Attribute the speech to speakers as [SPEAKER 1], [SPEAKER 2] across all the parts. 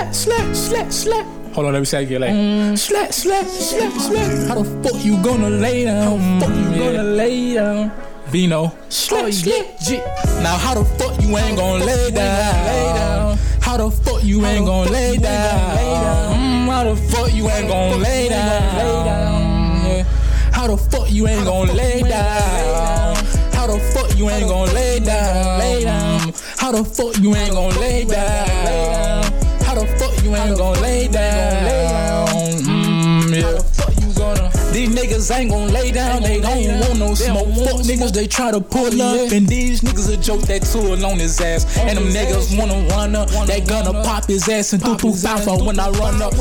[SPEAKER 1] slap. Hold on, let me say it again. Like, slap. How the fuck you gonna lay down? How the fuck you gonna lay down? Vino, slap. Now how the fuck you ain't gonna lay down? How the fuck you ain't gonna lay down? How the fuck you ain't gonna lay down? How the fuck you ain't gonna lay down? How the fuck you ain't gonna lay down? How the fuck you ain't gonna lay down? How the fuck you ain't gonna lay down? How the fuck you gonna? These niggas ain't gon' lay down, they don't want no smoke. Fuck niggas, they try to pull up, and these niggas a joke that tool on his ass. And them niggas wanna run up, they gonna pop his ass and do 5 when I run up.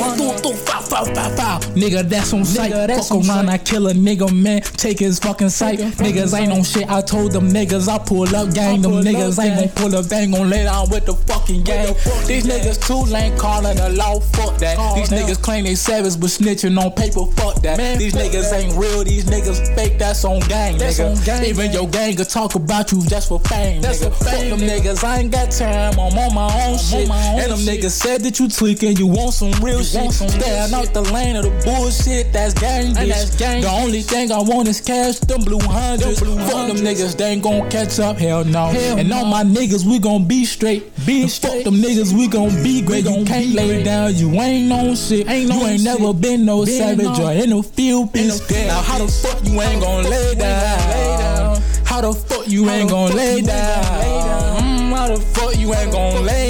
[SPEAKER 1] 5. Nigga, that's on sight. Fuck around, I kill a nigga, man. Take his fucking sight. Niggas ain't on shit. I told them niggas I pull up, gang. Them niggas ain't gon' pull up, they ain't gon' lay down with the fucking gang. These niggas too lame, calling the law. Fuck that. These niggas claim they savage, but snitching on paper. Fuck that. These niggas ain't real, these niggas fake, that's on gang, nigga. Even your gang could talk about you just for fame, nigga. Fuck them niggas, I ain't got time, I'm on my own shit. And them niggas said that you tweaking, you want some real shit. Staying out the lane of the bullshit, that's gang, bitch. The only thing I want is cash, them blue hundreds. Fuck them niggas, they ain't gon' catch up, hell no. And all my niggas, we gon' be straight. Fuck them niggas, we gon' be great. You can't lay down, you ain't on shit. You ain't never been no savage or in no field. Now how the fuck you ain't gon' lay down? How the fuck you ain't gon' lay down? How the fuck you ain't gon' lay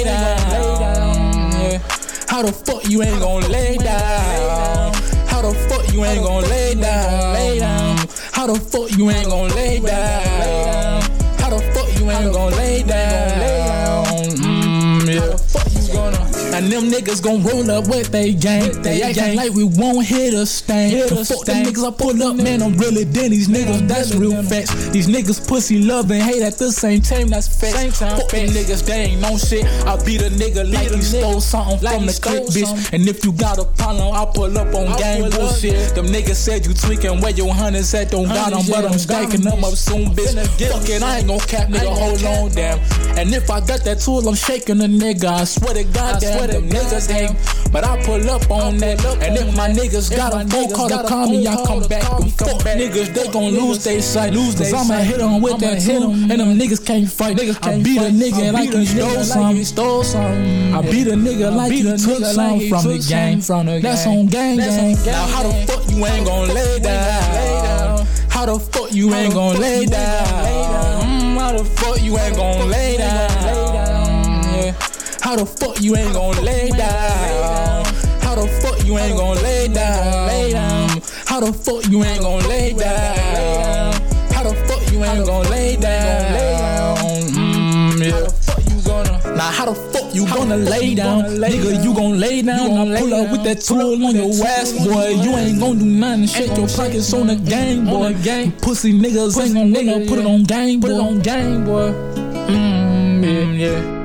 [SPEAKER 1] down? How the fuck you ain't gon' lay down? How the fuck you ain't gon' lay down? How the fuck you ain't gon' lay down? How the fuck you ain't gon' lay down? How the fuck you gonna? And them niggas gon' roll up with they gang. They actin' like we won't hit a stain. Fuck them niggas I pull up, man, I'm really dead. These niggas, that's real facts. These niggas pussy love and hate at the same time, that's facts. Fuck them niggas, they ain't no shit. I beat a nigga like he stole something from the clip, bitch. And if you got a problem, I pull up on gang bullshit. Them niggas said you tweaking where your hunters at, don't got them, but I'm stacking them up soon, bitch. Fuck it, I ain't gon' cap, nigga, hold on, damn. And if I got that tool, I'm shaking a nigga, I swear to God, damn. Them niggas hate, but I pull up on that. And if my niggas got a phone call to call me, I come back. Them fuck niggas, they gon' lose they sight. Cause I'ma hit them with that tool, and them niggas can't fight. I beat a nigga like he stole something. I beat a nigga like he took something from the gang. That's on gang. Now how the fuck you ain't gon' lay down? How the fuck you ain't gon' lay down? How the fuck you ain't gon' lay down? How the fuck you ain't gon' lay down? How the fuck you ain't gon' lay down? How the fuck you ain't gon' lay down? How the fuck you ain't gon' lay down? How the fuck you gonna? Now how the fuck you gonna lay down? Nigga, you gon' lay down. I pull up with that tool on your ass, boy. You ain't gon' do nothing. Shake your pockets on the gang, boy. Pussy niggas ain't gon' wanna put it on gang, boy. Yeah.